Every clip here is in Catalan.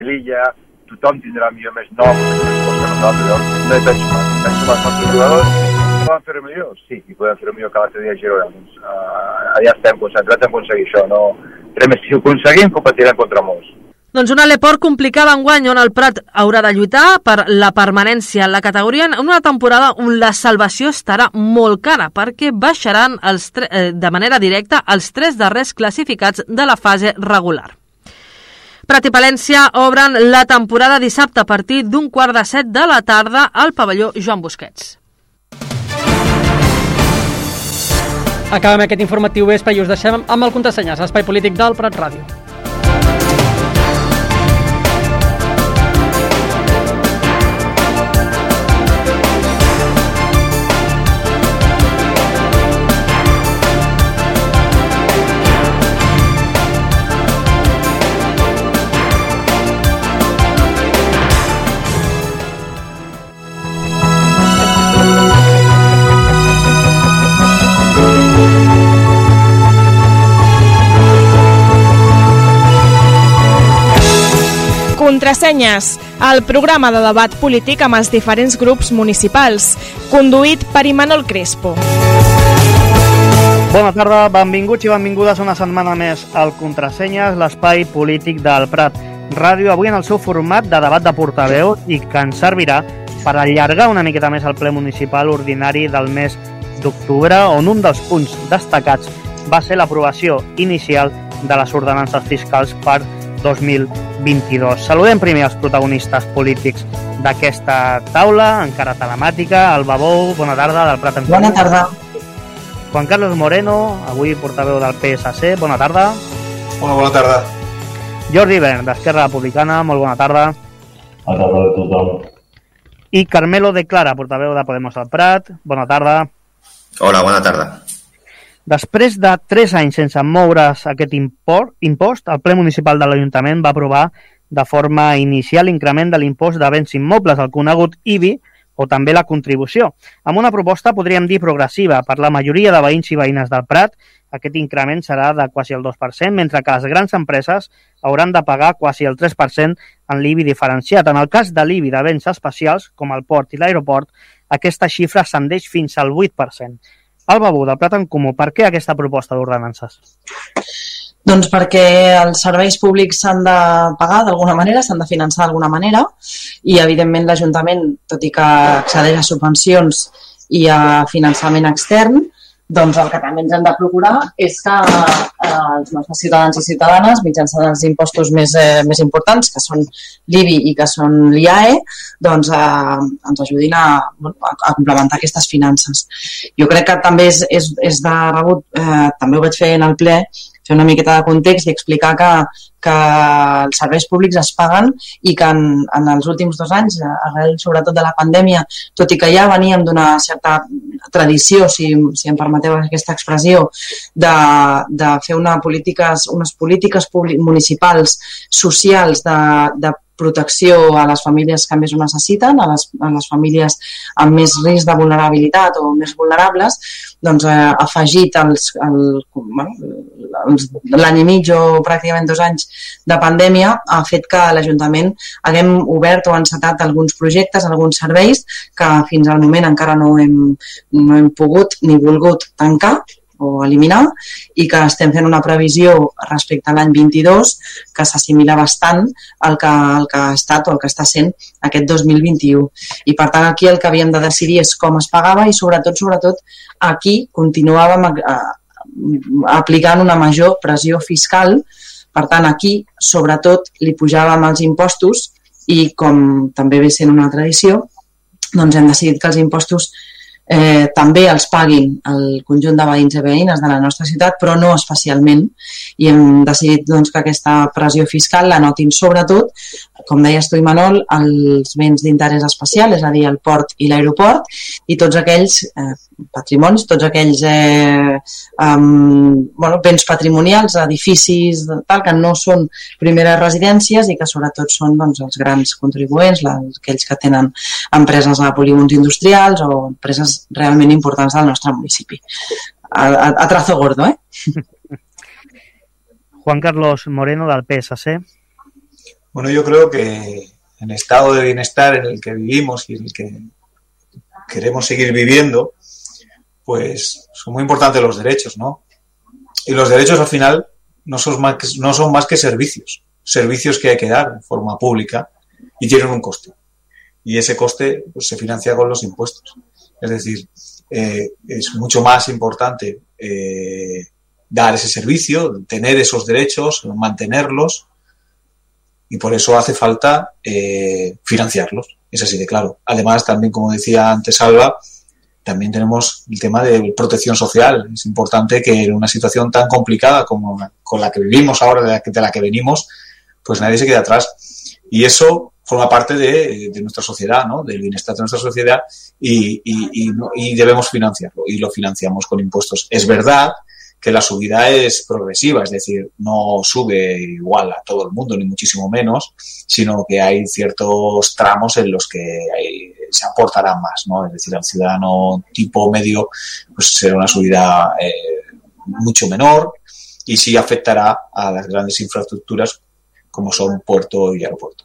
l'illa, tothom tindrà millor més nom, que nosaltres, no hi penso més. Penso que els nostres jugadors poden fer-ho millor? Sí, i podem fer-ho millor que l'altre dia a Girona. Allà estem concentrats en aconseguir això, no? Si ho aconseguim, competirem contra molts. Doncs una Leport complicada enguany on el Prat haurà de lluitar per la permanència en la categoria en una temporada on la salvació estarà molt cara perquè baixaran de manera directa els 3 darrers classificats de la fase regular. Prat i Palència obren la temporada dissabte a partir d'un 6:45 de la tarda al pavelló Joan Busquets. Acabem aquest informatiu vespre i us deixem amb el Contrasenyes, l'espai polític del Prat Ràdio. Contrasenyes, el programa de debat polític amb els diferents grups municipals, conduït per Imanol Crespo. Bona tarda, benvinguts i benvingudes una setmana més al Contrasenyes, l'espai polític del Prat Ràdio, avui en el seu format de debat de portaveu i que ens servirà per allargar una miqueta més el ple municipal ordinari del mes d'octubre, on un dels punts destacats va ser l'aprovació inicial de les ordenances fiscals per 2022. Saludem primer els protagonistes polítics d'aquesta taula, encara telemàtica, Alba Bou, bona tarda, del Prat en Comú. Bona tarda. Juan Carlos Moreno, avui portaveu del PSC, bona tarda. Hola, bona tarda. Jordi Bern, d'Esquerra Republicana, molt bona tarda. Bona tarda a tothom. I Carmelo de Clara, portaveu de Podemos al Prat, bona tarda. Hola, bona tarda. Després de 3 anys sense moure's aquest impost, el ple municipal de l'Ajuntament va aprovar de forma inicial l'increment de l'impost de béns immobles, el conegut IBI, o també la contribució. Amb una proposta, podríem dir, progressiva. Per la majoria de veïns i veïnes del Prat, aquest increment serà de quasi el 2%, mentre que les grans empreses hauran de pagar quasi el 3% en l'IBI diferenciat. En el cas de l'IBI de béns especials, com el port i l'aeroport, aquesta xifra ascendeix fins al 8%. Alba Bou, del Prat en Comú, per què aquesta proposta d'ordenances? Doncs perquè els serveis públics s'han de pagar d'alguna manera, s'han de finançar d'alguna manera i, evidentment, l'Ajuntament, tot i que accedeix a subvencions i a finançament extern, doncs el que també ens hem de procurar és que els nostres ciutadans i ciutadanes, mitjançant els impostos més importants, que són l'IBI i que són l'IAE, doncs ens ajudin a complementar aquestes finances. Jo crec que també és de rebut, també ho vaig fer en el ple, fer una miqueta de context i explicar que els serveis públics es paguen i que en els últims 2 anys, arrel sobretot de la pandèmia, tot i que ja veníem d'una certa tradició, si em permeteu aquesta expressió, de fer unes polítiques municipals, socials, de protecció a les famílies que més ho necessiten, a les famílies amb més risc de vulnerabilitat o més vulnerables, doncs afegit l'any i mig o pràcticament 2 anys de pandèmia ha fet que l'Ajuntament haguem obert o encetat alguns projectes, alguns serveis que fins al moment encara no hem pogut ni volgut tancar o eliminar i que estem fent una previsió respecte a l'any 22 que s'assimila bastant al que ha estat o el que està sent aquest 2021. I per tant aquí el que havíem de decidir és com es pagava i sobretot aquí continuàvem aplicant una major pressió fiscal. Per tant aquí sobretot li pujàvem els impostos i com també ve sent una tradició doncs hem decidit que els impostos també els paguin el conjunt de veïns i veïnes de la nostra ciutat, però no especialment, i hem decidit doncs, que aquesta pressió fiscal la notin sobretot, com deies tu, Imanol, els béns d'interès especial, és a dir, el port i l'aeroport, i tots aquells patrimonis, tots aquells béns patrimonials, edificis, tal, que no són primeres residències i que sobretot són doncs, els grans contribuents, aquells que tenen empreses a polígons industrials o empreses realment importants del nostre municipi. A trazo gordo, Juan Carlos Moreno, del PSC. Bueno, yo creo que en el estado de bienestar en el que vivimos y en el que queremos seguir viviendo, pues son muy importantes los derechos, ¿no? Y los derechos al final no son más que servicios que hay que dar de forma pública y tienen un coste. Y ese coste pues, se financia con los impuestos. Es decir, es mucho más importante dar ese servicio, tener esos derechos, mantenerlos, y por eso hace falta financiarlos. Es así de claro. Además, también, como decía antes Alba, también tenemos el tema de protección social. Es importante que en una situación tan complicada como con la que vivimos ahora, de la que venimos, pues nadie se quede atrás. Y eso forma parte de nuestra sociedad, ¿no? Del bienestar de nuestra sociedad y debemos financiarlo. Y lo financiamos con impuestos. Es verdad que la subida es progresiva, es decir, no sube igual a todo el mundo, ni muchísimo menos, sino que hay ciertos tramos en los que se aportará más, ¿no? Es decir, al ciudadano tipo medio pues será una subida mucho menor y sí afectará a las grandes infraestructuras como son puerto y aeropuerto.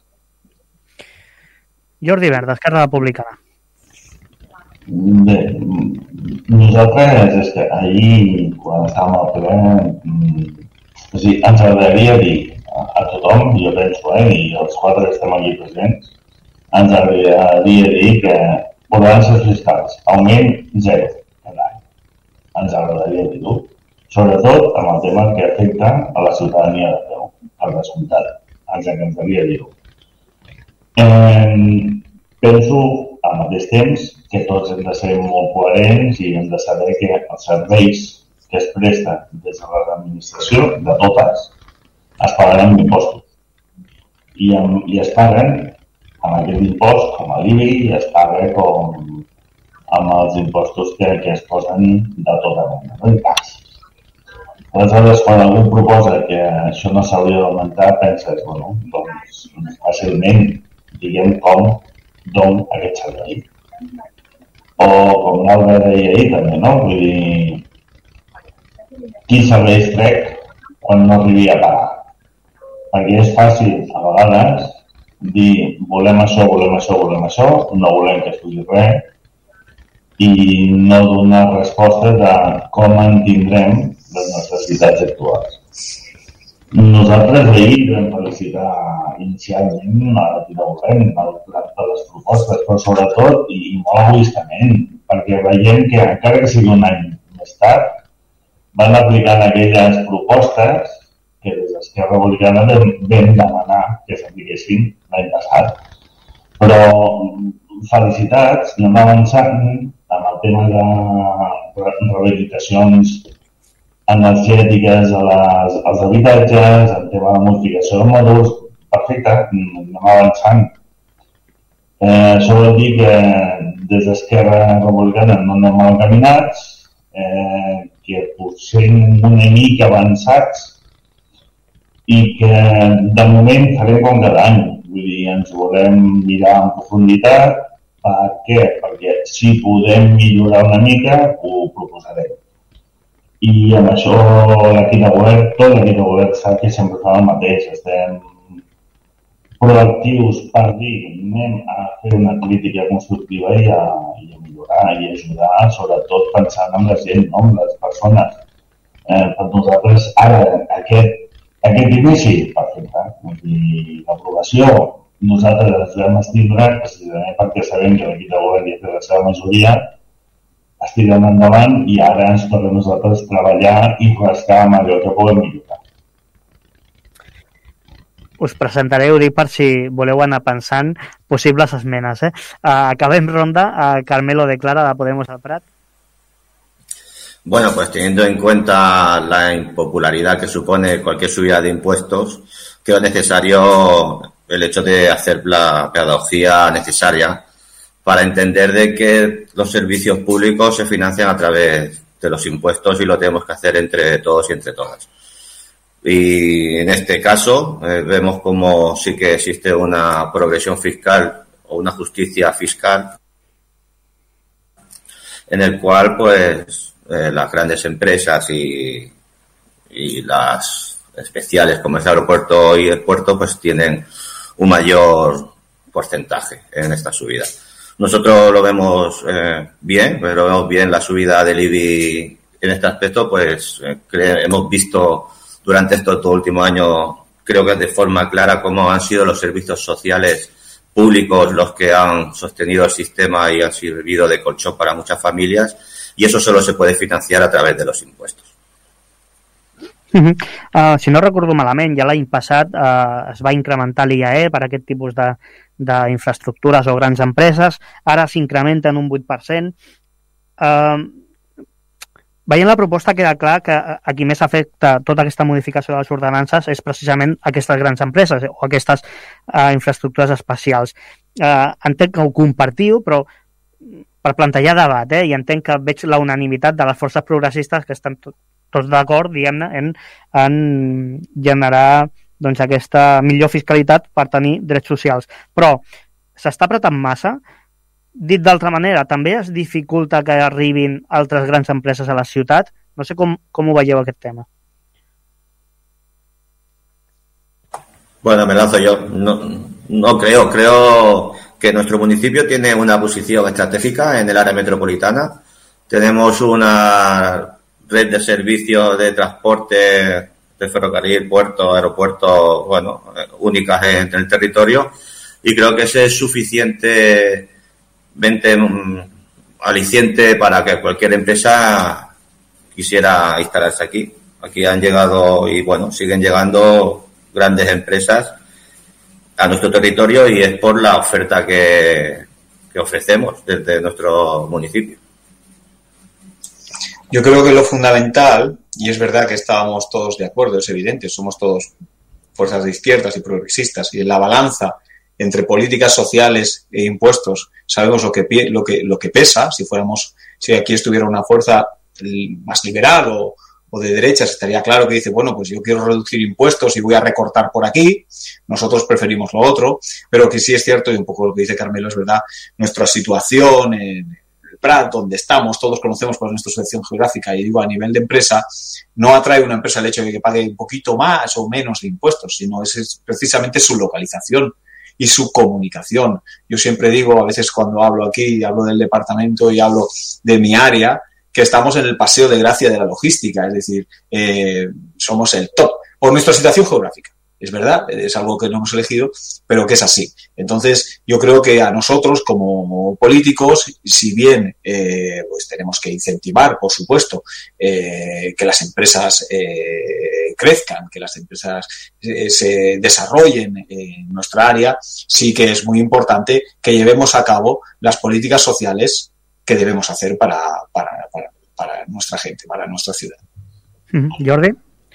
Jordi Verd, Esquerra Republicana. Bé, nosaltres és que ahir, quan estàvem al ple, ens agradaria dir a tothom, jo penso, i els 4 que estem aquí presents, ens agradaria dir que balances fiscals, augment 0 cada any. Ens agradaria dir-ho, sobretot amb el tema que afecta a la ciutadania de peu, al descomptat. Ens agradaria dir-ho. Penso, al mateix temps, que tots hem de ser molt coherents i hem de saber que els serveis que es presten des de l'administració, de totes, es pagaran amb impostos. I es paguen amb aquest impost, com a l'IBI, i es paga com amb els impostos que es posen de tota mena, no? I taxes. Aleshores, quan algú proposa que això no s'hauria d'augmentar, penses, bueno, doncs fàcilment diguem com d'on aquest servei. O com l'Alba deia ahir també, no? Vull dir, quins serveis trec quan no arribi a pagar? Perquè és fàcil, a vegades, dir volem això, no volem que es pugui res, i no donar resposta de com mantindrem les nostres necessitats actuals. Nosaltres ahir vam felicitar inicialment a l'equip de govern pel plat de les propostes, però sobretot, i molt egoistament, perquè veiem que encara que sigui un any més tard, van aplicant aquelles propostes que des d'Esquerra Republicana vam demanar que s'apliquessin l'any passat. Però felicitats, anem avançant amb el tema de rehabilitacions energètiques als habitatges, el tema de modificació de mòduls, perfecte, anem avançant. Això vol dir que des d'Esquerra Republicana no anem mal encaminats, que potser una mica avançats i que de moment farem com cada any. Vull dir, ens volem mirar en profunditat. Per què? Perquè si podem millorar una mica, ho proposarem. I amb això l'equip de govern, tot l'equip de govern sap que sempre fa el mateix. Estem proactius per dir anem a fer una crítica constructiva i a millorar i ajudar, sobretot pensant en la gent, no? En les persones. Per nosaltres, ara, aquest inici, perfecte. I l'aprovació, nosaltres ens vam estindre, precisament perquè sabem que l'equip de govern ja té la seva majoria, estirem endavant i ara ens toca a nosaltres treballar i rascar amb allò que podem millorar. Us presentaré, ho dic per si voleu anar pensant, possibles esmenes. Acabem ronda. Carmelo de Clara, de Podemos al Prat. Bueno, pues teniendo en cuenta la impopularidad que supone cualquier subida de impuestos, creo necesario el hecho de hacer la pedagogía necesaria para entender de que los servicios públicos se financian a través de los impuestos y lo tenemos que hacer entre todos y entre todas. Y en este caso vemos como sí que existe una progresión fiscal o una justicia fiscal en el cual pues las grandes empresas y las especiales como es el aeropuerto y el puerto pues tienen un mayor porcentaje en esta subida. Nosotros lo vemos bien, pero vemos bien la subida del IBI en este aspecto, pues hemos visto durante estos 2 últimos años, creo que de forma clara, cómo han sido los servicios sociales públicos los que han sostenido el sistema y han servido de colchón para muchas familias, y eso solo se puede financiar a través de los impuestos. Si no recordo malament, ja l'any passat es va incrementar l'IAE per aquest tipus d'infraestructures o grans empreses, ara s'incrementa en un 8%. Veient la proposta queda clar que a qui més afecta tota aquesta modificació de les ordenances és precisament aquestes grans empreses o aquestes infraestructures especials. Entenc que ho compartiu, però per plantejar debat, i entenc que veig la unanimitat de les forces progressistes que estan tots d'acord, diguem-ne, en generar doncs, aquesta millor fiscalitat per tenir drets socials. Però s'està apretant massa? Dit d'altra manera, també es dificulta que arribin altres grans empreses a la ciutat? No sé com ho veieu aquest tema. Bueno, me lanzo yo. No creo que nuestro municipio tiene una posición estratégica en el área metropolitana. Tenemos una red de servicios de transporte de ferrocarril, puerto, aeropuerto, únicas en el territorio, y creo que ese es suficientemente aliciente para que cualquier empresa quisiera instalarse aquí. Aquí han llegado y siguen llegando grandes empresas a nuestro territorio, y es por la oferta que ofrecemos desde nuestro municipio. Yo creo que lo fundamental, y es verdad que estábamos todos de acuerdo, es evidente, somos todos fuerzas de izquierdas y progresistas, y en la balanza entre políticas sociales e impuestos sabemos lo que pesa. Si aquí estuviera una fuerza más liberal o de derechas, estaría claro que dice, pues yo quiero reducir impuestos y voy a recortar por aquí. Nosotros preferimos lo otro, pero que sí es cierto, y un poco lo que dice Carmelo es verdad, nuestra situación en el Prat, donde estamos, todos conocemos cuál es nuestra situación geográfica, y digo, a nivel de empresa, no atrae una empresa el hecho de que pague un poquito más o menos de impuestos, sino es precisamente su localización y su comunicación. Yo siempre digo, a veces cuando hablo aquí, hablo del departamento y hablo de mi área, que estamos en el paseo de gracia de la logística, es decir, somos el top por nuestra situación geográfica. Es verdad, es algo que no hemos elegido, pero que es así. Entonces, yo creo que a nosotros como políticos, si bien tenemos que incentivar, por supuesto, que las empresas crezcan, que las empresas se desarrollen en nuestra área, sí que es muy importante que llevemos a cabo las políticas sociales que debemos hacer para nuestra gente, para nuestra ciudad. Jordi?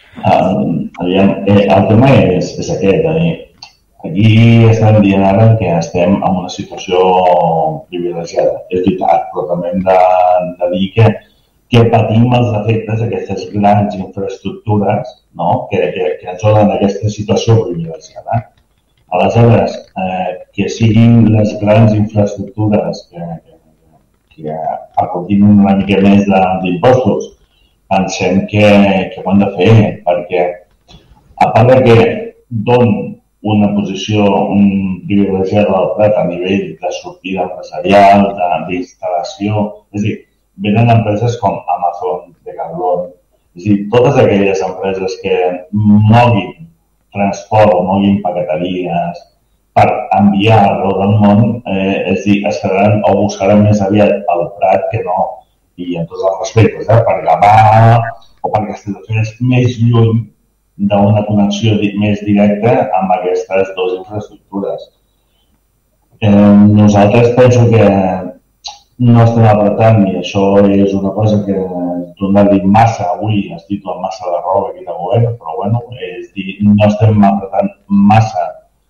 El tema és aquest. Aquí estem dient ara que estem en una situació privilegiada. És veritat, però també hem de dir que patim els efectes d'aquestes grans infraestructures, no? que ens donen aquesta situació privilegiada. Aleshores, que siguin les grans infraestructures que aportin una mica més d'impostos, pensem que ho hem de fer, perquè a part que don una posició privilegiada al Prat a nivell de sortida empresarial, d'instal·lació, és a dir, venen empreses com Amazon, Decathlon, és a dir, totes aquelles empreses que moguin transport o moguin paqueteries per enviar arreu del món, és a dir, es quedaran o buscaran més aviat al Prat que no, i en tots els respectes, per Gavà o per Castelldefels, més lluny d'una connexió més directa amb aquestes dues infraestructures. Nosaltres penso que no estem apretant, i això és una cosa que torna a dir massa avui, estic amb massa de roba aquí de govern, però és dir, no estem apretant massa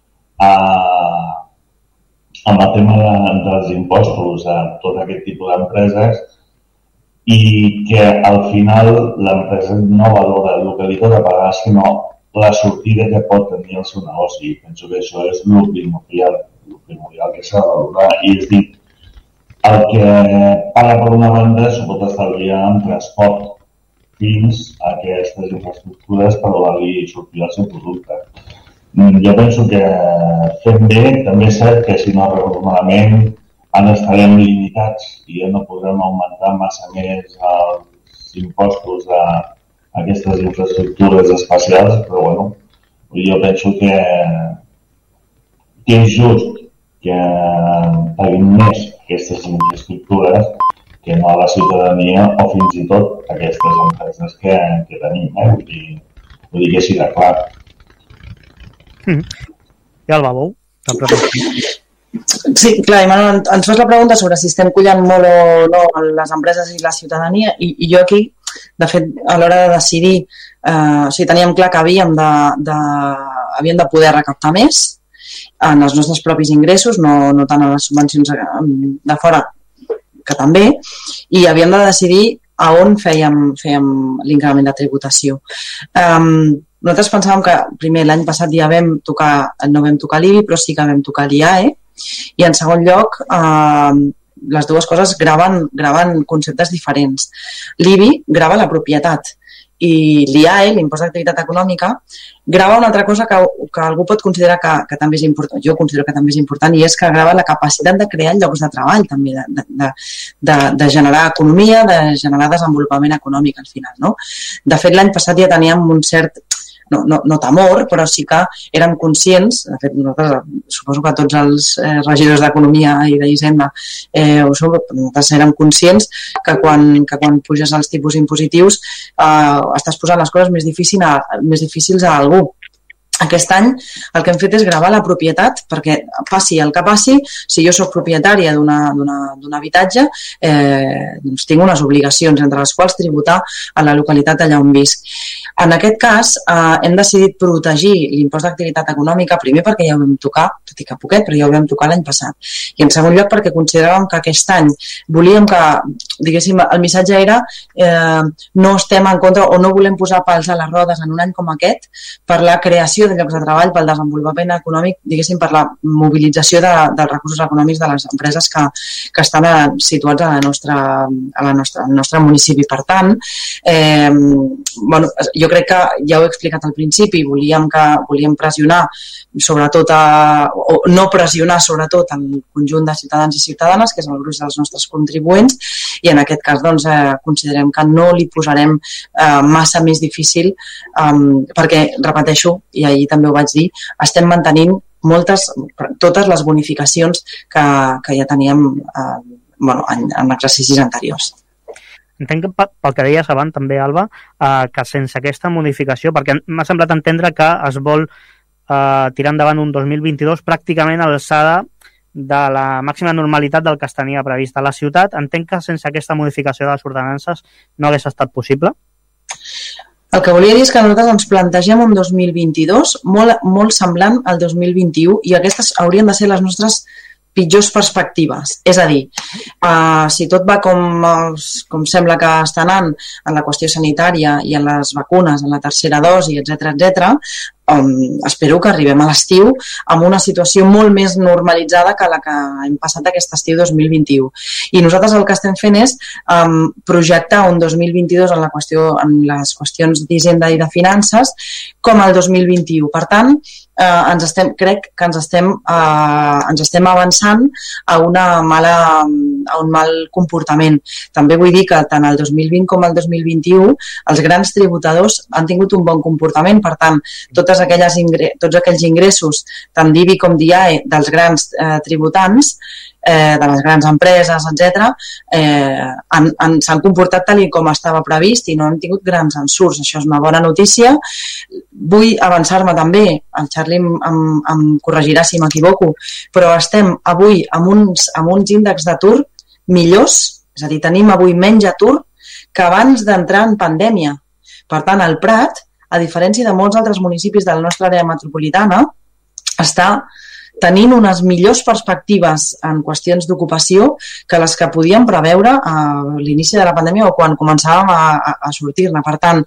amb el tema dels impostos a tot aquest tipus d'empreses, i que al final l'empresa no valora el que li toca pagar, sinó la sortida que pot tenir el seu negoci. Penso que això és el primordial que s'ha de valorar, i és dir, el que paga per una banda s'ho pot estalviar en transport fins a aquestes infraestructures per donar-li sortir al seu producte. Jo penso que fem bé, també és cert que si no recordo malament ara estarem limitats i ja no podrem augmentar massa més els impostos a aquestes infraestructures espacials, però bueno, jo penso que és just que paguin més aquestes infraestructures que no a la ciutadania o fins i tot aquestes empreses que tenim, vull dir que així de clar. I el Babou? Sí, clar, ens fas la pregunta sobre si estem collant molt o no les empreses i la ciutadania i jo aquí, de fet, a l'hora de decidir, teníem clar que havíem de poder recaptar més en els nostres propis ingressos, no tant a les subvencions de fora, que també, i havíem de decidir a on fèiem l'increment de tributació. Nosaltres pensàvem que primer l'any passat ja no vam tocar l'IBI, però sí que vam tocar l'IAE, i en segon lloc les dues coses graven conceptes diferents. L'IBI grava la propietat i l'IAE, l'impost d'activitat econòmica, grava una altra cosa que algú pot considerar que també és important, jo considero que també és important, i és que grava la capacitat de crear llocs de treball, també, de generar economia, de generar desenvolupament econòmic al final, no? De fet, l'any passat ja teníem un cert no temor, però sí que érem conscients, de fet nosaltres, suposo que tots els regidors d'Economia i d'Hisenda nosaltres érem conscients que quan puges els tipus impositius estàs posant les coses més difícils a algú. Aquest any el que hem fet és gravar la propietat perquè passi el que passi, si jo soc propietària d'un habitatge, doncs tinc unes obligacions entre les quals tributar a la localitat allà on visc. En aquest cas hem decidit protegir l'impost d'activitat econòmica, primer perquè ja ho vam tocar, tot i que poquet, però ja ho vam tocar l'any passat. I en segon lloc perquè consideràvem que aquest any volíem que, diguéssim, el missatge era no estem en contra o no volem posar pals a les rodes en un any com aquest per la creació de llocs de treball, pel desenvolupament econòmic, diguéssim, per la mobilització dels recursos econòmics de les empreses que estan situats al nostre municipi. Per tant, jo crec que ja ho he explicat al principi, volíem pressionar sobretot o no pressionar sobretot el conjunt de ciutadans i ciutadanes, que és el gruix dels nostres contribuents, i en aquest cas doncs, considerem que no li posarem massa més difícil perquè, repeteixo, i ahir també ho vaig dir, estem mantenint totes les bonificacions que ja teníem en exercicis anteriors. Entenc que pel que deies abans també, Alba, que sense aquesta modificació, perquè m'ha semblat entendre que es vol tirar endavant un 2022 pràcticament a l'alçada de la màxima normalitat del que es tenia previst a la ciutat. Entenc que sense aquesta modificació de les ordenances no hagués estat possible? El que volia dir és que nosaltres ens plantegem un 2022 molt semblant al 2021 i aquestes haurien de ser les nostres pitjors perspectives. És a dir, si tot va com sembla que està anant en la qüestió sanitària i en les vacunes, en la tercera dosi, etc., espero que arribem a l'estiu amb una situació molt més normalitzada que la que hem passat aquest estiu 2021. I nosaltres el que estem fent és projectar un 2022 en les qüestions d'Hisenda i de finances com el 2021. Per tant, crec que ens estem avançant a un mal comportament. També vull dir que tant el 2020 com el 2021 els grans tributadors han tingut un bon comportament, per tant, tots aquells ingressos, tant d'IBI com d'IAE, dels grans tributants, de les grans empreses, etc., s'han comportat tal com estava previst i no han tingut grans ensurts. Això és una bona notícia. Vull avançar-me també, el Charlie em corregirà si m'equivoco, però estem avui amb uns índexs d'atur millors, és a dir, tenim avui menys atur que abans d'entrar en pandèmia. Per tant, el Prat, a diferència de molts altres municipis de la nostra àrea metropolitana, està tenint unes millors perspectives en qüestions d'ocupació que les que podíem preveure a l'inici de la pandèmia o quan començàvem a sortir-ne. Per tant,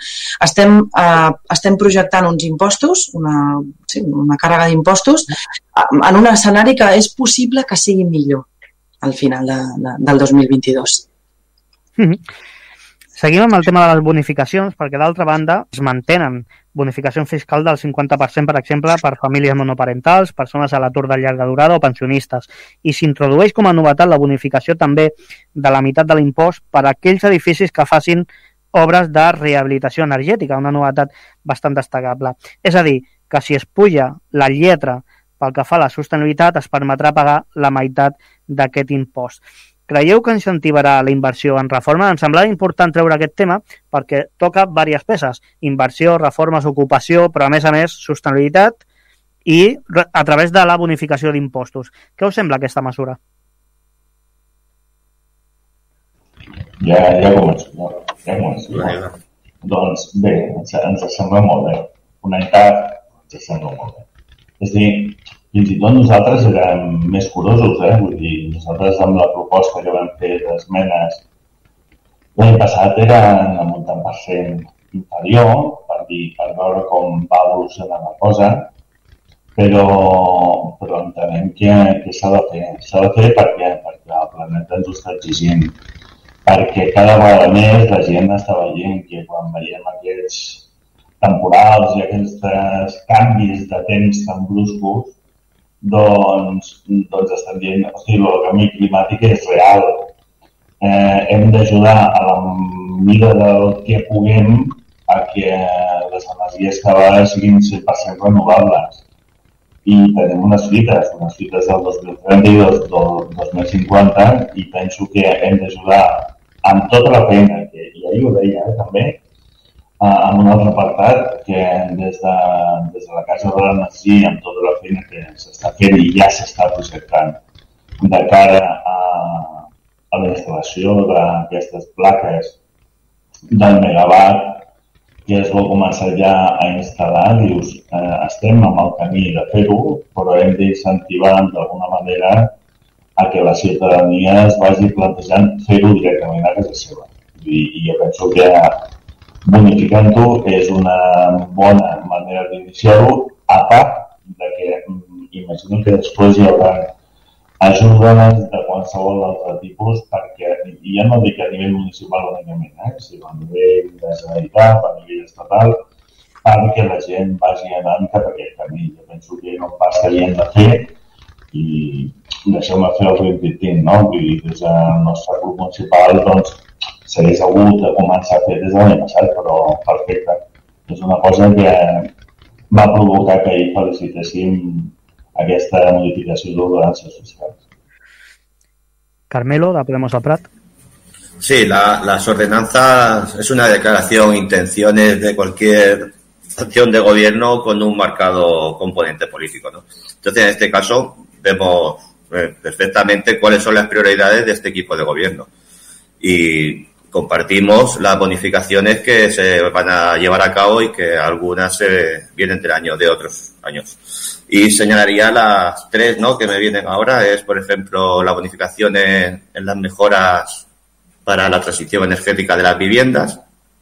estem projectant uns impostos, una càrrega d'impostos, en un escenari que és possible que sigui millor al final del 2022. Seguim amb el tema de les bonificacions, perquè d'altra banda es mantenen bonificació fiscal del 50%, per exemple, per famílies monoparentals, persones a l'atur de llarga durada o pensionistes. I s'introdueix com a novetat la bonificació també de la meitat de l'impost per a aquells edificis que facin obres de rehabilitació energètica, una novetat bastant destacable. És a dir, que si es puja la lletra pel que fa a la sostenibilitat, es permetrà pagar la meitat d'aquest impost. Creieu que incentivarà la inversió en reforma? Em semblava important treure aquest tema perquè toca diverses peces. Inversió, reformes, ocupació, però a més, sostenibilitat i a través de la bonificació d'impostos. Què us sembla aquesta mesura? Ja començo. Doncs bé, ens sembla molt bé. Connectar ens sembla molt bé. És a dir, fins i tot nosaltres érem més curosos, vull dir, nosaltres amb la proposta que vam fer d'esmenes l'any passat eren amb un tant per cent inferior, per veure com va evolucionar la cosa, però entenem que s'ha de fer. S'ha de fer perquè el planeta ens ho està exigint, perquè cada vegada més la gent està veient que quan veiem aquests temporals i aquests canvis de temps tan bruscos, doncs estan dient, hosti, el canvi climàtic és real. Hem d'ajudar a la mida del que puguem a que les energies que va siguin 100% renovables. I tenim unes fites del 2030 i del 2050 i penso que hem d'ajudar amb tota la feina, que ja ho deia també, amb un altre apartat que des de la Casa de l'Energia, amb tota la feina que s'està fent i ja s'està projectant de cara a la instal·lació d'aquestes plaques del megawatt que es vol començar ja a instal·lar, dius, estem amb el camí de fer-ho, però hem d'incentivar d'alguna manera a que la ciutadania es vagi plantejant fer-ho directament a casa seva. I jo penso que bonificant-ho és una bona manera d'iniciar-ho, a part de que imagino que després hi haurà ajudes de qualsevol altre tipus, perquè ja no dic a nivell municipal únicament, sinó a nivell de Generalitat, a nivell estatal, perquè la gent vagi anant cap a aquest camí. Jo penso que no pas que hi hem de fer i deixeu-me fer el rintintín, no? I des del nostre grup municipal, doncs, s'hagués hagut de començar a fer des de l'any passat, però perfecte. És una cosa que va provocar que ahir felicitéssim aquesta modificació d'ordenances fiscals. Carmelo, de Podemos al Prat. Sí, las ordenanzas es una declaración de intenciones de cualquier acción de gobierno con un marcado componente político, ¿no? Entonces, en este caso, vemos perfectamente cuáles son las prioridades de este equipo de gobierno. Y compartimos las bonificaciones que se van a llevar a cabo y que algunas vienen de otros años. Y señalaría las tres, ¿no?, que me vienen ahora. Es, por ejemplo, la bonificación en las mejoras para la transición energética de las viviendas,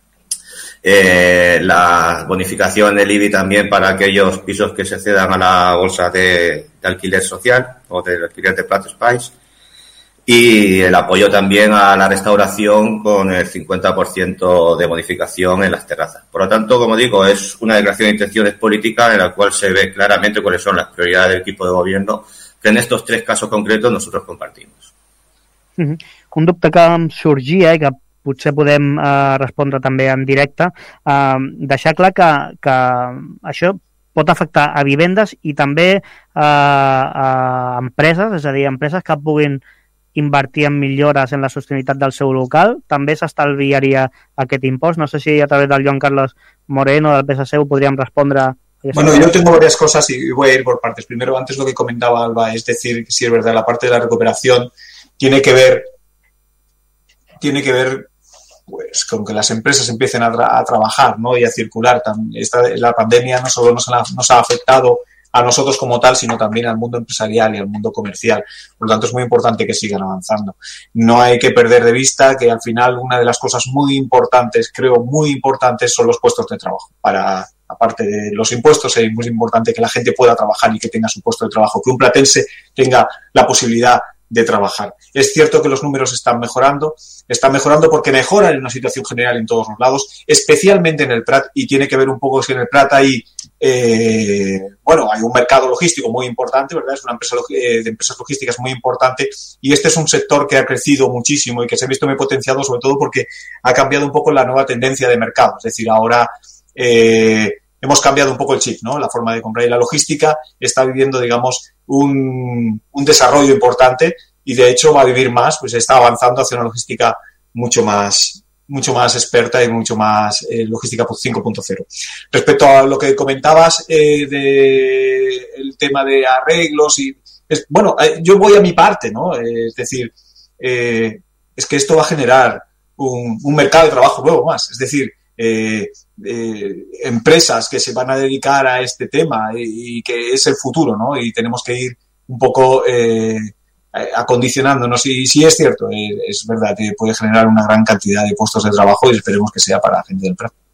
la bonificación del IBI también para aquellos pisos que se cedan a la bolsa de alquiler social o del alquiler de Prat Spice, y el apoyo también a la restauración con el 50% de bonificación en las terrazas. Por lo tanto, como digo, es una declaración de intenciones políticas en la cual se ve claramente cuáles son las prioridades del equipo de gobierno, que en estos tres casos concretos nosotros compartimos. Un dubte que em sorgia i que potser podem respondre també en directe, deixar clar que això pot afectar a vivendes i també a empreses, és a dir, empreses que puguin invertir en millores en la sostenibilitat del seu local, també s'estalviaria aquest impost. No sé si a través del Joan Carlos Moreno del PSC ho podríem respondre. Bueno, yo tengo varias cosas y voy a ir por partes. Primero, antes lo que comentaba Alba, es decir, si es verdad, la parte de la recuperación tiene que ver pues con que las empresas empiecen a trabajar, ¿no?, y a circular. La pandemia no solo nos ha afectado a nosotros como tal, sino también al mundo empresarial y al mundo comercial. Por lo tanto, es muy importante que sigan avanzando. No hay que perder de vista que al final una de las cosas muy importantes, creo muy importantes, son los puestos de trabajo. Aparte de los impuestos, es muy importante que la gente pueda trabajar y que tenga su puesto de trabajo, que un platense tenga la posibilidad de trabajar. Es cierto que los números están mejorando porque mejoran en una situación general en todos los lados, especialmente en el Prat, y tiene que ver un poco que en el Prat hay un mercado logístico muy importante, ¿verdad? Es una empresa de empresas logísticas muy importante, y este es un sector que ha crecido muchísimo y que se ha visto muy potenciado, sobre todo porque ha cambiado un poco la nueva tendencia de mercado. Es decir, ahora hemos cambiado un poco el chip, ¿no? La forma de comprar, y la logística está viviendo, digamos, un desarrollo importante, y de hecho va a vivir más, pues está avanzando hacia una logística mucho más experta y mucho más logística 5.0. Respecto a lo que comentabas el tema de arreglos yo voy a mi parte, ¿no? Es decir, es que esto va a generar un mercado de trabajo nuevo más. Es decir, empresas que se van a dedicar a este tema y que es el futuro, ¿no? Y tenemos que ir un poco acondicionándonos. Y sí es cierto, es verdad que puede generar una gran cantidad de puestos de trabajo, y esperemos que sea para la gente del Prat.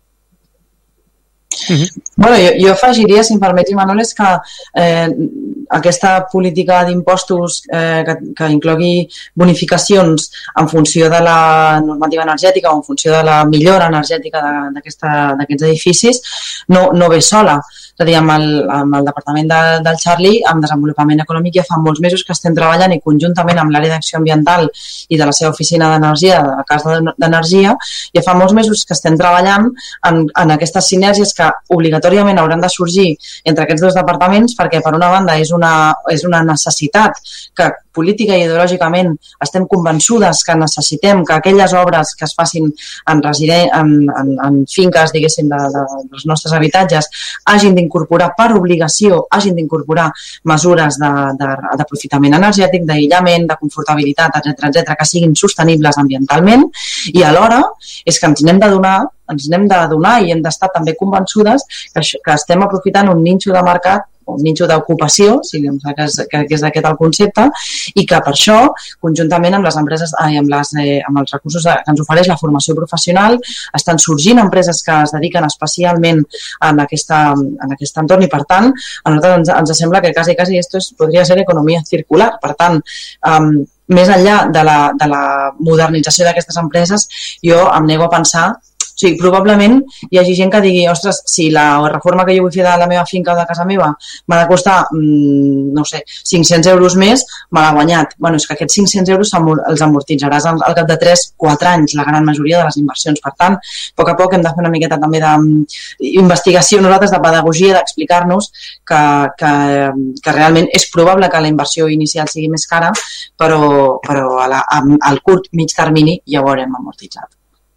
Bueno, jo afegiria, si em permeti, Manol, és que aquesta política d'impostos que inclogui bonificacions en funció de la normativa energètica o en funció de la millora energètica d'aquests edificis no ve sola. És a dir, amb el departament del Charlie, amb desenvolupament econòmic, ja fa molts mesos que estem treballant, i conjuntament amb l'àrea d'acció ambiental i de la seva oficina d'energia, de la Casa d'Energia, ja fa molts mesos que estem treballant en aquestes sinergies que obligatòriament hauran de sorgir entre aquests dos departaments, perquè per una banda és una necessitat que política i ideològicament estem convençudes que necessitem que aquelles obres que es facin en finques, diguéssim, dels nostres habitatges hagin d'incorporar per obligació, mesures d'aprofitament energètic, d'aïllament, de confortabilitat, etc, que siguin sostenibles ambientalment, i alhora és que ens n'hem de donar i hem d'estar també convençudes que estem aprofitant un nínxol de mercat, un nínxol d'ocupació, que és aquest el concepte, i que per això, conjuntament amb les empreses, amb els recursos que ens ofereix la formació professional, estan sorgint empreses que es dediquen especialment en aquest entorn, i per tant, a nosaltres ens sembla que quasi esto podria ser economia circular. Per tant, més enllà de la modernització d'aquestes empreses, jo em nego a pensar. O sigui, probablement hi hagi gent que digui, ostres, si la reforma que jo vull fer de la meva finca o de casa meva m'ha de costar, no sé, 500 euros més, me l'ha guanyat. Bueno, és que aquests 500 euros els amortitzaràs al cap de 3-4 anys, la gran majoria de les inversions. Per tant, a poc hem de fer una miqueta també d'investigació nosaltres, de pedagogia, d'explicar-nos que realment és probable que la inversió inicial sigui més cara, però al curt, mig termini ja ho haurem amortitzat.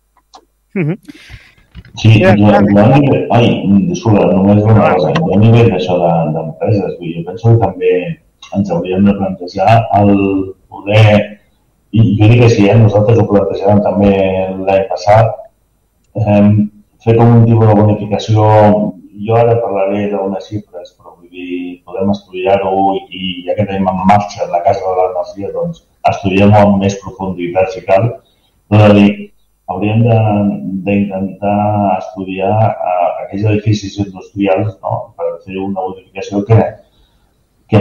Sí, disculpa, només una cosa. A nivell d'això d'empreses, jo penso que també ens hauríem de plantejar el poder, i jo dic que sí, nosaltres ho plantejàvem també l'any passat, fer com un tipus de bonificació. Jo ara parlaré d'unes xifres, però vull dir, podem estudiar-ho, i ja que tenim en marxa la Casa de l'Energia, doncs estudiem-ho amb més profunditat, si cal, però de dir, hauríem d'intentar estudiar aquells edificis industrials, no?, per fer una modificació que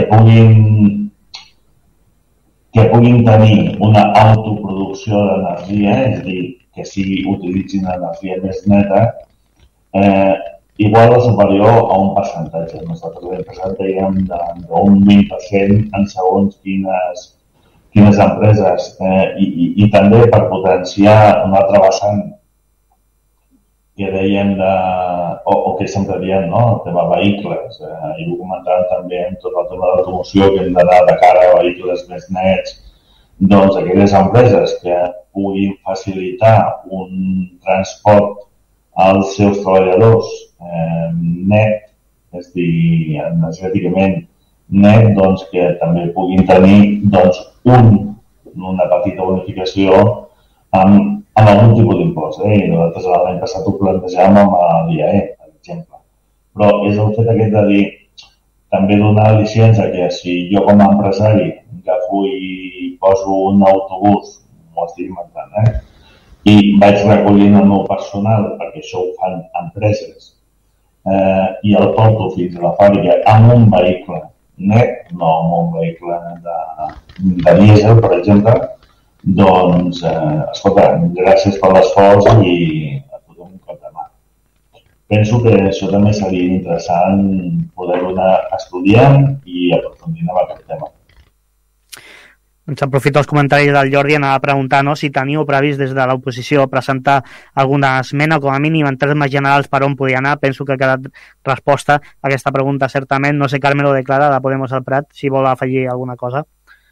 puguin tenir una autoproducció d'energia, és a dir, que utilitzin energia més neta, igual o superior a un percentatge. Nosaltres l'any passat dèiem d'un 20% en segons quines empreses, i també per potenciar un altre vessant que dèiem o que sempre diem, no?, el tema vehicles, i ho comentàvem també en tot el tema de l'automoció, que hem d'anar de cara a vehicles més nets. Doncs aquelles empreses que puguin facilitar un transport als seus treballadors net, és a dir, energèticament net, doncs que també puguin tenir una petita bonificació amb algun tipus d'impost. I nosaltres l'any passat ho plantejàvem amb l'IAE, per exemple. Però és el fet aquest de dir, també donar al·licients que si jo com a empresari agafo i poso un autobús, m'ho estic inventant, i vaig recollint el meu personal, perquè això ho fan empreses, i el porto fins a la fàbrica amb un vehicle net, no amb un vehicle de dièsel, per exemple, doncs, escolta, gràcies per l'esforç i a tothom un cop de mà. Penso que això també seria interessant poder-ho anar estudiant i aprofundir en aquest tema. Doncs aprofito els comentaris del Jordi i anava a preguntar, no, si teniu previst des de l'oposició presentar alguna esmena, com a mínim en termes generals per on podria anar. Penso que ha quedat resposta a aquesta pregunta certament. No sé, Carmelo de Clara, de Podemos al Prat, si vol afegir alguna cosa.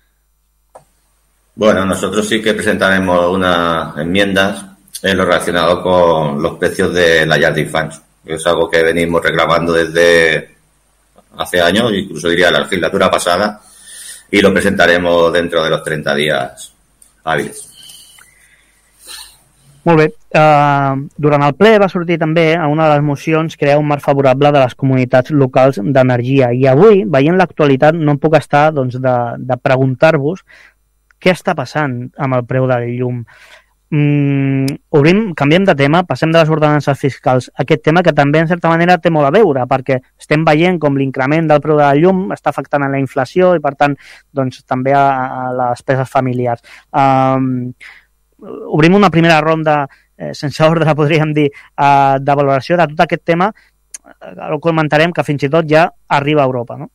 Bueno, nosotros sí que presentaremos unas enmiendas en lo relacionado con los precios de la llar d'infants. Es algo que venimos reclamando desde hace años, incluso diría la legislatura pasada, y lo presentaremos dentro de los 30 días hàbils. Molt bé. Durant el ple va sortir també a una de les mocions crear un marc favorable de les comunitats locals d'energia. I avui, veient l'actualitat, no em puc estar doncs, de preguntar-vos què està passant amb el preu del llum. Canviem de tema, passem de les ordenances fiscals a aquest tema que també en certa manera té molt a veure, perquè estem veient com l'increment del preu de la llum està afectant a la inflació i per tant doncs, també a les despeses familiars. Obrim una primera ronda sense ordre, podríem dir, de valoració de tot aquest tema. Ho comentarem que fins i tot ja arriba a Europa, no?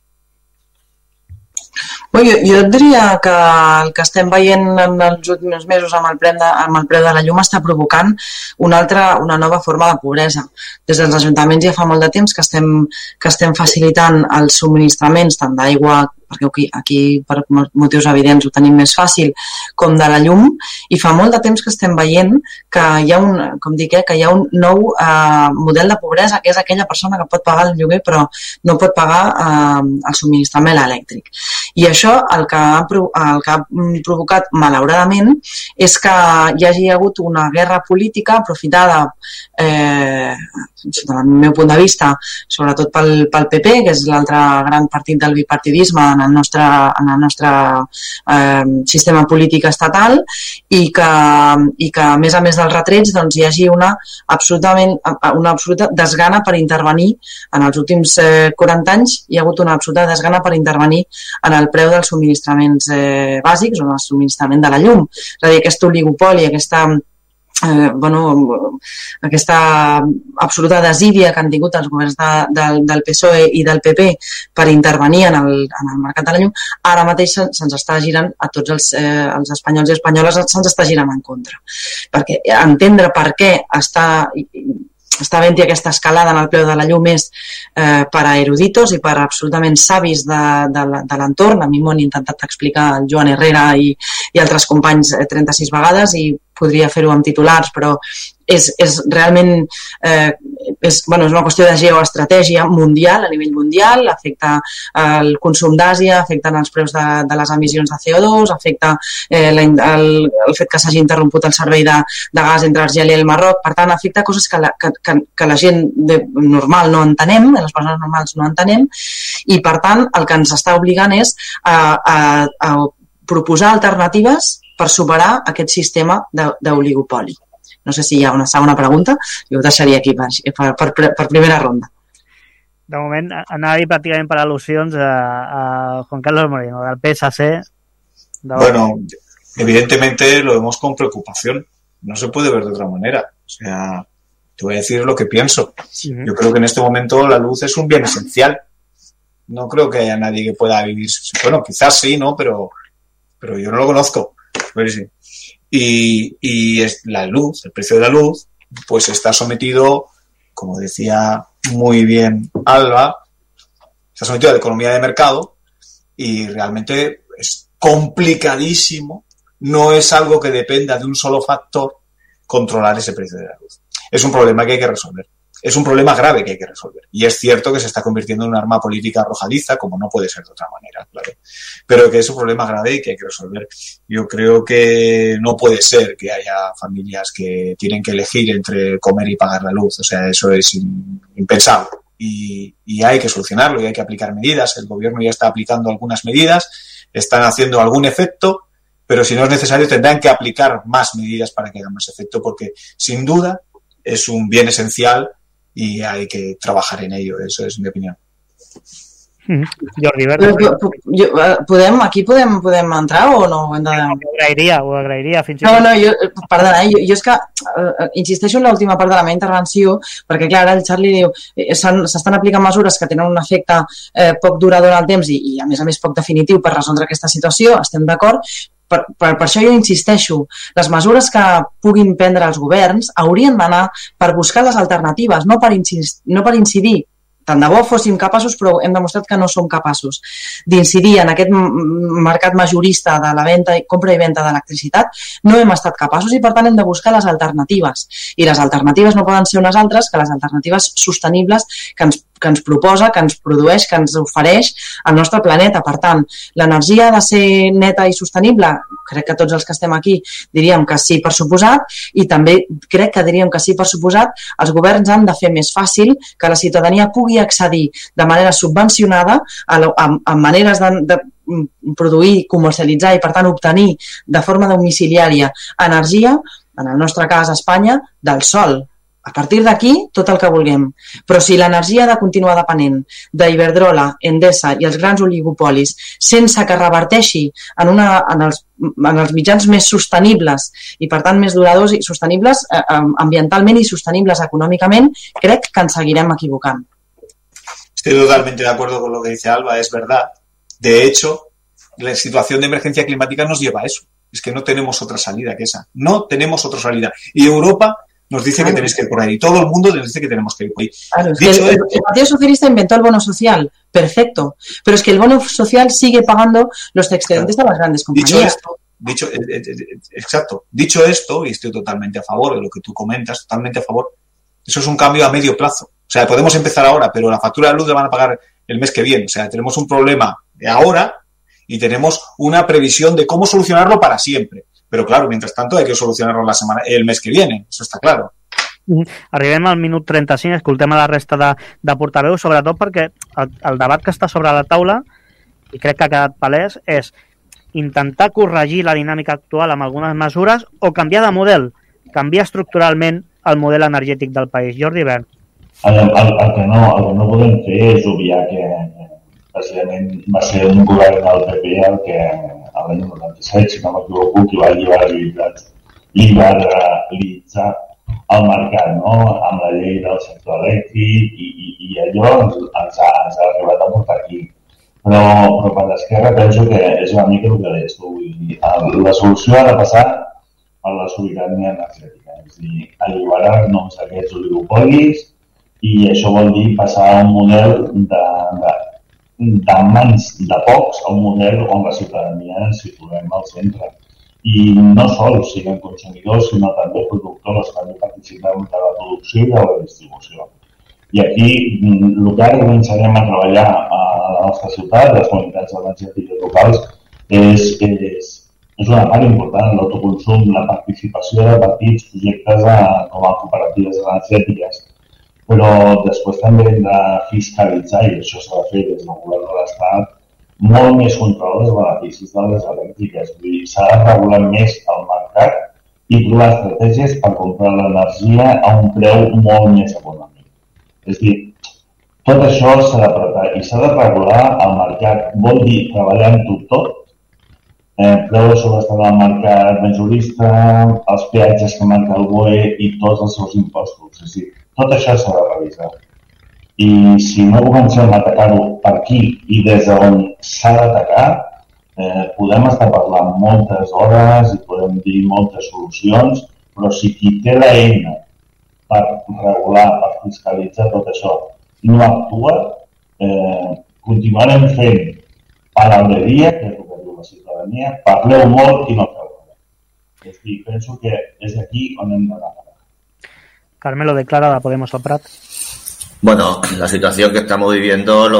Bueno, jo et diria que el que estem veient en els últims mesos amb el preu de la llum està provocant una nova forma de pobresa. Des dels ajuntaments ja fa molt de temps que estem facilitant els subministraments tant d'aigua, perquè aquí per motius evidents ho tenim més fàcil, com de la llum, i fa molt de temps que estem veient que hi ha un nou model de pobresa, que és aquella persona que pot pagar el lloguer però no pot pagar el subministrament elèctric. I això el que ha provocat, malauradament, és que hi hagi hagut una guerra política aprofitada, del meu punt de vista, sobretot pel PP, que és l'altre gran partit del bipartidisme en el nostre sistema polític estatal, i que a més dels retrets doncs, hi hagi una absoluta desgana per intervenir en els últims 40 anys. Hi ha hagut una absoluta desgana per intervenir en el preu dels subministraments bàsics o el subministrament de la llum. És a dir, aquest oligopoli, aquesta absoluta desídia que han tingut els governs del PSOE i del PP per intervenir en el mercat de la llum, ara mateix se'ns està girant a tots els espanyols i espanyoles, se'ns està girant en contra. Perquè entendre per què està havent-hi aquesta escalada en el preu de la llum és per a eruditos i per absolutament savis de l'entorn. A mi m'ho han intentat explicar el Joan Herrera i altres companys 36 vegades i podria fer-ho amb titulars, però és realment és una qüestió de geoestratègia mundial, a nivell mundial, afecta el consum d'Àsia, afecta els preus de les emissions de CO2, afecta el fet que s'hagi interromput el servei de gas entre Argèlia i el Marroc. Per tant, afecta coses que la gent normal no entenem, les persones normals no entenem, i per tant el que ens està obligant és a proposar alternatives per superar aquest sistema d'oligopoli. No sé si hi ha una segona pregunta, jo ho deixaria aquí per primera ronda. De moment, anava a dir pràcticament per al·lusions a Juan Carlos Moreno, del PSC. Bueno, evidentemente lo vemos con preocupación. No se puede ver de otra manera. O sea, te voy a decir lo que pienso. Yo creo que en este momento la luz es un bien esencial. No creo que haya nadie que pueda vivir. Bueno, quizás sí, ¿no? Pero yo no lo conozco. Pero sí. Y es la luz, el precio de la luz, pues está sometido, como decía muy bien Alba, está sometido a la economía de mercado y realmente es complicadísimo. No es algo que dependa de un solo factor controlar ese precio de la luz. Es un problema que hay que resolver. Es un problema grave que hay que resolver. Y es cierto que se está convirtiendo en un arma política arrojadiza, como no puede ser de otra manera, claro. Pero que es un problema grave y que hay que resolver. Yo creo que no puede ser que haya familias que tienen que elegir entre comer y pagar la luz. O sea, eso es impensable. Y hay que solucionarlo y hay que aplicar medidas. El gobierno ya está aplicando algunas medidas, están haciendo algún efecto, pero si no es necesario tendrán que aplicar más medidas para que hagan más efecto, porque sin duda es un bien esencial y hay que trabajar en ello. Eso es mi opinión. Jordi, aquí podem entrar o no? Ho agrairia fins i tot. No, perdona, jo és que insisteixo en l'última part de la meva intervenció, perquè clar, ara el Charlie diu s'estan aplicant mesures que tenen un efecte poc durador en el temps i a més poc definitiu per resoldre aquesta situació, estem d'acord. Per això jo insisteixo, les mesures que puguin prendre els governs haurien d'anar per buscar les alternatives, no per incidir. Tant de bo fóssim capaços, però hem demostrat que no som capaços d'incidir en aquest mercat majorista de la compra i venda d'electricitat. No hem estat capaços i, per tant, hem de buscar les alternatives. I les alternatives no poden ser unes altres que les alternatives sostenibles que ens proposa, que ens produeix, que ens ofereix el nostre planeta. Per tant, l'energia ha de ser neta i sostenible? Crec que tots els que estem aquí diríem que sí, per suposat, i també crec que diríem que sí, per suposat, els governs han de fer més fàcil que la ciutadania pugui accedir de manera subvencionada a maneres de produir, comercialitzar i, per tant, obtenir de forma domiciliària energia, en el nostre cas a Espanya, del sol. A partir d'aquí, tot el que vulguem. Però si l'energia ha de continuar depenent d'Iberdrola, Endesa i els grans oligopolis sense que reverteixi en els mitjans més sostenibles i, per tant, més duradors i sostenibles ambientalment i sostenibles econòmicament, crec que ens seguirem equivocant. Estoy totalmente de acuerdo con lo que dice Alba, es verdad. De hecho, la situación de emergencia climática nos lleva a eso. Es que no tenemos otra salida que esa. No tenemos otra salida. Y Europa nos dice que tenéis que ir por ahí. Todo el mundo nos dice que tenemos que ir por ahí. Claro, el Partido Socialista inventó el bono social. Perfecto. Pero es que el bono social sigue pagando los excedentes de las grandes compañías. Dicho esto, y estoy totalmente a favor de lo que tú comentas, totalmente a favor, eso es un cambio a medio plazo. O sea, podemos empezar ahora, pero la factura de luz la van a pagar el mes que viene. O sea, tenemos un problema de ahora y tenemos una previsión de cómo solucionarlo para siempre. Pero claro, mientras tanto hay que solucionarlo el mes que viene, eso està claro. Arribem al minut 35, escoltem a la resta de portaveus, sobretot perquè el debat que està sobre la taula, i crec que ha quedat palès, és intentar corregir la dinàmica actual amb algunes mesures o canviar de model, canviar estructuralment el model energètic del país. Jordi Bern. El que no podem fer és obviar que precisament va ser un govern del PP el que l'any 97, si no m'equivoco, que va liberalitzar el mercat, no? Amb la llei del sector elèctric i allò ens ha arribat a portar aquí. Però per l'esquerra penso que és una mica el que deies tu. La solució ha de passar per la sobirania energètica, és a dir, alliberar-nos d'aquests oligopolis, i això vol dir passar a un model de mans de pocs a un model on la ciutadania ens situem al centre. I no sols siguem consumidors, sinó també productors, també participem de la producció i de la distribució. I aquí el que ara començarem a treballar a la nostra ciutat, les comunitats energètiques locals, és una part important, l'autoconsum, la participació de petits projectes com a cooperatives energètiques. Però després també hem de fiscalitzar, i això s'ha de fer des del govern de l'Estat, molt més control dels beneficis de les elèctriques. Vull dir, s'ha de regular més el mercat i trobar estratègies per comprar l'energia a un preu molt més econòmic. És a dir, tot això s'ha d'apretar i s'ha de regular el mercat. Vol dir treballar en tot, preu de subhasta del mercat majorista, els peatges que marca el BOE i tots els seus impostos. És a dir, tot això s'ha de revisar. I si no comencem a atacar-ho per aquí i des d'on s'ha d'atacar, podem estar parlant moltes hores i podem dir moltes solucions, però si qui té l'eina per regular, per fiscalitzar tot això, no actua, continuarem fent palabreria, que és el que diu la ciutadania, parleu molt i no feu res. És a dir, penso que és aquí on hem d'anar. Carmelo, declara la Podemos al Prat. Bueno, la situación que estamos viviendo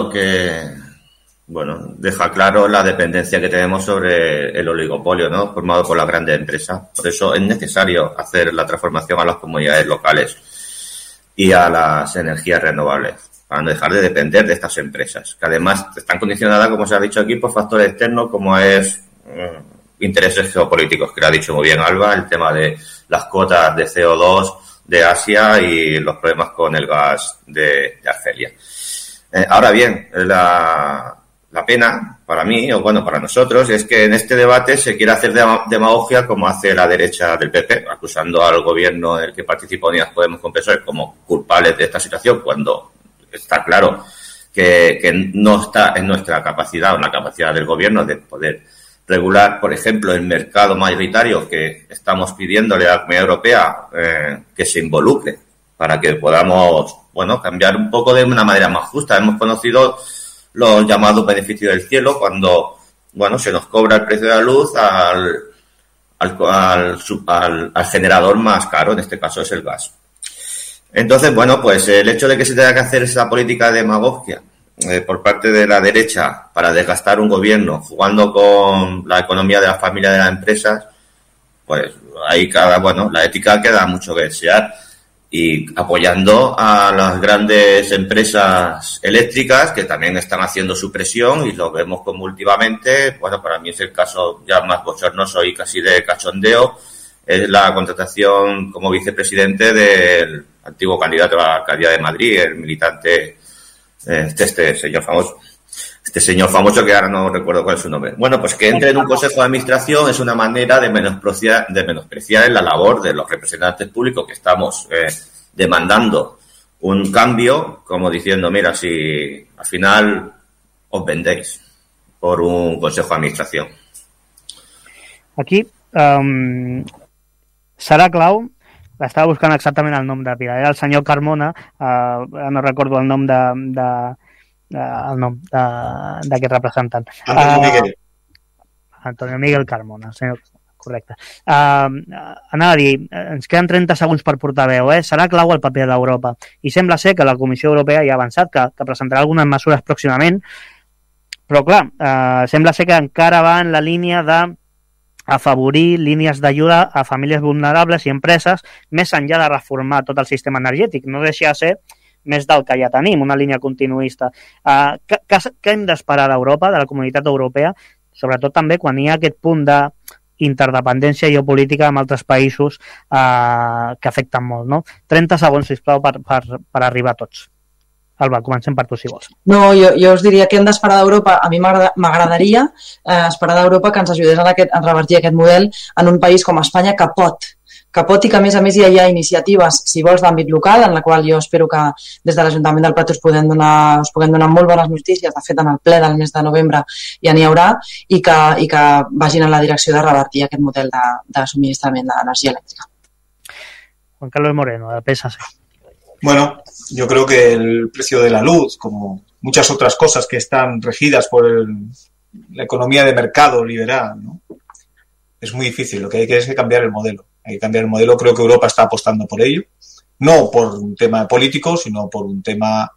deja claro la dependencia que tenemos sobre el oligopolio, ¿no? Formado por las grandes empresas. Por eso es necesario hacer la transformación a las comunidades locales y a las energías renovables, para no dejar de depender de estas empresas, que además están condicionadas, como se ha dicho aquí, por factores externos como es intereses geopolíticos, que lo ha dicho muy bien Alba, el tema de las cuotas de CO2 de Asia y los problemas con el gas de Argelia. Ahora bien, la pena para mí, o bueno, para nosotros, es que en este debate se quiere hacer demagogia como hace la derecha del PP, acusando al gobierno en el que participó Unidas Podemos con PSOE como culpables de esta situación, cuando está claro que no está en nuestra capacidad o en la capacidad del gobierno de poder regular, por ejemplo, el mercado mayoritario, que estamos pidiéndole a la Comunidad Europea que se involucre para que podamos, bueno, cambiar un poco de una manera más justa. Hemos conocido los llamados beneficios del cielo cuando, bueno, se nos cobra el precio de la luz al generador más caro, en este caso es el gas. Entonces, bueno, pues el hecho de que se tenga que hacer esa política de demagogia por parte de la derecha para desgastar un gobierno, jugando con la economía de las familias, de las empresas, pues ahí la ética queda mucho que desear. Y apoyando a las grandes empresas eléctricas que también están haciendo su presión, y lo vemos como últimamente, bueno, para mí es el caso ya más bochornoso y casi de cachondeo, es la contratación como vicepresidente del antiguo candidato a la alcaldía de Madrid, el militante, este señor famoso que ahora no recuerdo cuál es su nombre. Bueno, pues que entre en un consejo de administración es una manera de menospreciar la labor de los representantes públicos que estamos demandando un cambio, como diciendo, mira, si al final os vendéis por un consejo de administración. Aquí serà clau, estava buscant exactament el nom de Pilar, era el senyor Carmona, no recordo el nom d'aquest representant. Antonio Miguel Carmona, senyor, correcte. Anava a dir, ens queden 30 segons per portaveu, serà clau el paper d'Europa, i sembla ser que la Comissió Europea ja ha avançat que presentarà algunes mesures pròximament, però clar, sembla ser que encara va en la línia de afavorir línies d'ajuda a famílies vulnerables i empreses més enllà de reformar tot el sistema energètic. No deixa de ser més del que ja tenim, una línia continuista. Què hem d'esperar d'Europa, de la Comunitat Europea, sobretot també quan hi ha aquest punt d'interdependència geopolítica amb altres països que afecten molt, no? 30 segons, sisplau, per arribar a tots. Alba, comencem per tu, si vols. No, jo us diria que hem d'esperar d'Europa. A mi m'agradaria esperar d'Europa que ens ajudés a revertir aquest model en un país com Espanya que pot i que a més hi ha iniciatives, si vols, d'àmbit local, en la qual jo espero que des de l'Ajuntament del Prat us puguem donar molt bones notícies. De fet, en el ple del mes de novembre ja n'hi haurà, i que vagin en la direcció de revertir aquest model de subministrament d'energia elèctrica. Juan Carlos Moreno, de PSC. Bueno, yo creo que el precio de la luz, como muchas otras cosas que están regidas por la economía de mercado liberal, ¿no? Es muy difícil. Lo que hay que es cambiar el modelo. Hay que cambiar el modelo. Creo que Europa está apostando por ello. No por un tema político, sino por un tema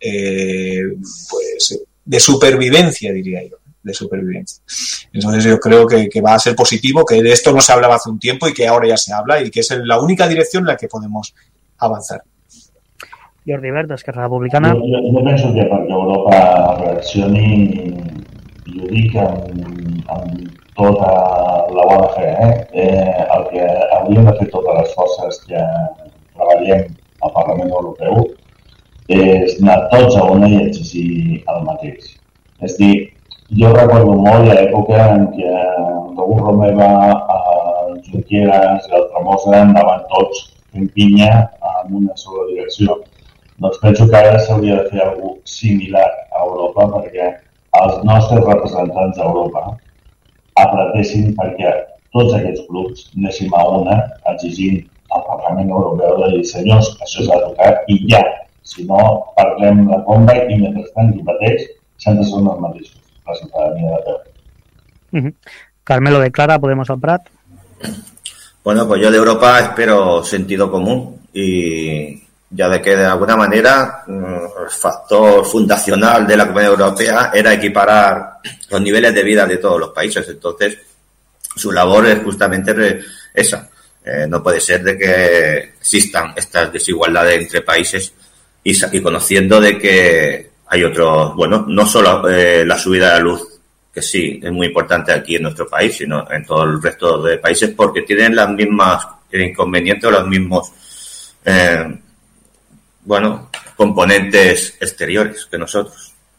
pues de supervivencia, diría yo. De supervivencia. Entonces yo creo que va a ser positivo, que de esto no se hablaba hace un tiempo y que ahora ya se habla, y que es la única dirección en la que podemos avanzar. Jordi Verd, Esquerra Republicana. Jo penso que perquè Europa reaccioni, i ho dic amb tota la bona fe, el que hauríem de fer totes les forces que treballem al Parlament Europeu és anar tots a una i exigir el mateix. És dir, jo recordo molt l'època en què Raúl Romeva, Junqueras i el Tremosa anaven tots fent pinya en una sola direcció. Doncs penso que ara s'hauria de fer alguna cosa similar a Europa perquè els nostres representants d'Europa apretessin perquè tots aquests grups anéssim a una exigint al Parlament Europeu de dir, senyors, això s'ha de tocar i ja. Si no, parlem la bomba i mentrestant qui pateix s'han de ser els mateixos, la ciutadania de peu. Carmelo de Clara, Podemos al Prat. Bueno, pues yo de Europa espero sentido común y ya de que de alguna manera el factor fundacional de la Comunidad Europea era equiparar los niveles de vida de todos los países. Entonces, su labor es justamente esa. No puede ser de que existan estas desigualdades entre países y conociendo de que hay otros, bueno, no solo la subida de la luz, que sí es muy importante aquí en nuestro país, sino en todo el resto de países, porque tienen las mismas inconvenientes o los mismos componentes exteriores que nosotros.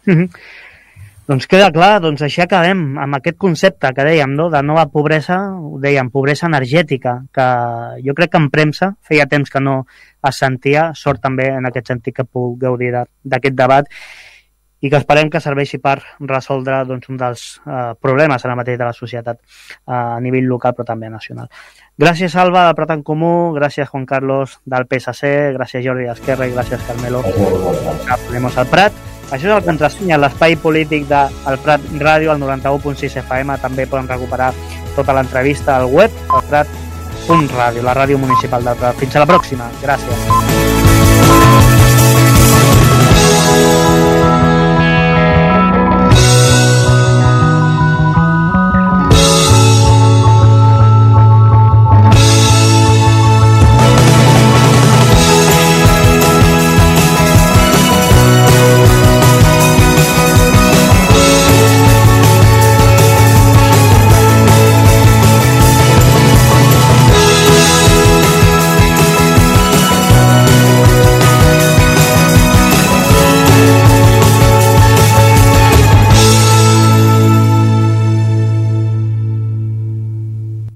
Doncs queda clar, doncs així acabem amb aquest concepte que dèiem, no? De nova pobresa, ho dèiem, pobresa energètica, que jo crec que en premsa feia temps que no es sentia, sort també en aquest sentit que puc gaudir d'aquest debat i que esperem que serveixi per resoldre doncs, un dels problemes ara mateix de la societat a nivell local però també nacional. Gràcies Alba del Prat en Comú, gràcies Juan Carlos del PSC, gràcies Jordi d'Esquerra i gràcies Carmelo de Podemos al Prat. Això és el Contrasenya, l'espai polític del Prat Ràdio, al 91.6 FM. També poden recuperar tota l'entrevista al web, al prat.ràdio, la ràdio municipal del Prat. Fins a la pròxima. Gràcies.